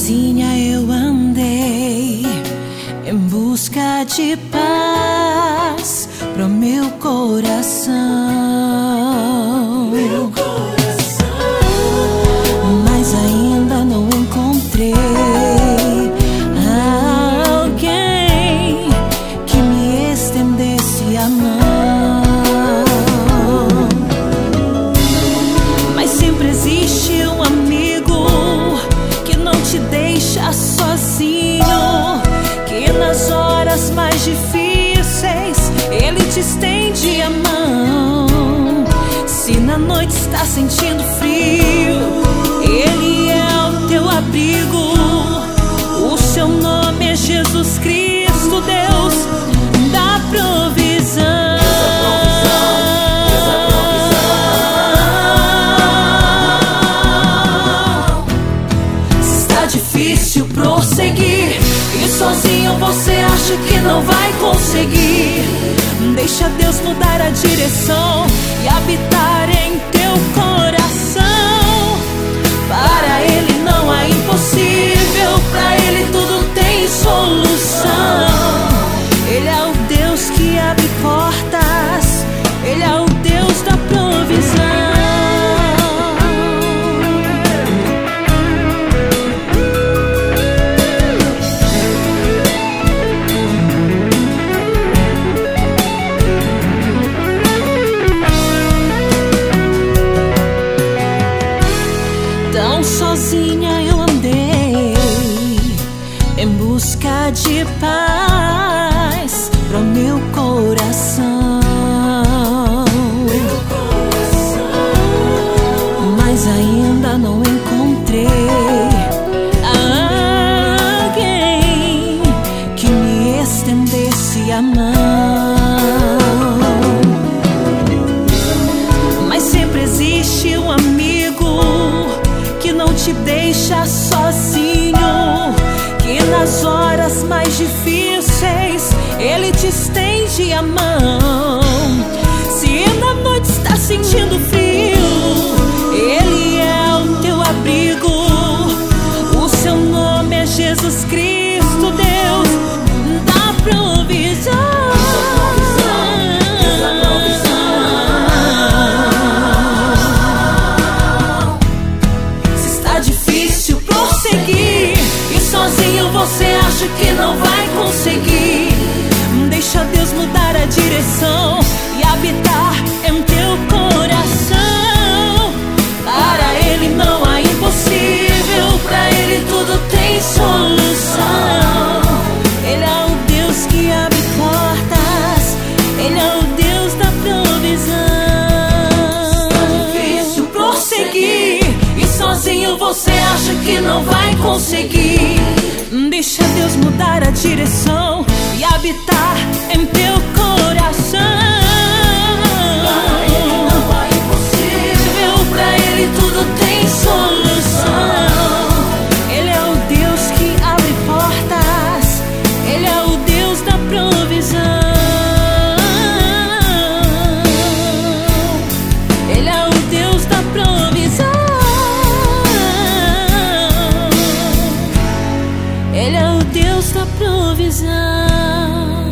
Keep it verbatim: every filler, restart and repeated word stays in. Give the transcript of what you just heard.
Sozinha eu andei em busca de paz pro meu coração. Meu coração. Mas ainda não encontrei alguém que me estendesse a mão. Mas sempre existe um amigo que não te deixa sozinho, que nas horas mais difíceis ele te estende a mão. Se na noite está sentindo frio, ele é o teu abrigo. O seu nome é Jesus Cristo, Deus da provisão. Difícil prosseguir e sozinho você acha que não vai conseguir. Deixa Deus mudar a direção e habitar em teu coração. Para Ele não há impossível, para Ele tudo tem solução. Ele é o Deus que abre portas, Ele é o Deus da provisão. Sozinha eu andei em busca de paz pro meu coração. Meu coração. Mas ainda não encontrei alguém que me estendesse a mão. Mas sempre existe um amigo que não te deixa sozinho, que nas horas mais difíceis ele te estende a mão. Se na noite está sentindo frio, ele é o teu abrigo. O seu nome é Jesus Cristo, Deus da provisão. Você acha que não vai conseguir? Deixa Deus mudar a direção e habitar em teu coração. Para Ele não há impossível, para Ele tudo tem solução. Ele é o Deus que abre portas, Ele é o Deus da provisão. Está difícil prosseguir e sozinho você acha que não vai conseguir. Deixa Deus mudar a direção e habitar em teu coração. Para Ele não há impossível, para Ele tudo tem solução. Ele é o Deus que abre portas, Ele é o Deus da provisão. Ele é o Deus da provisão. Ele é o Deus da provisão.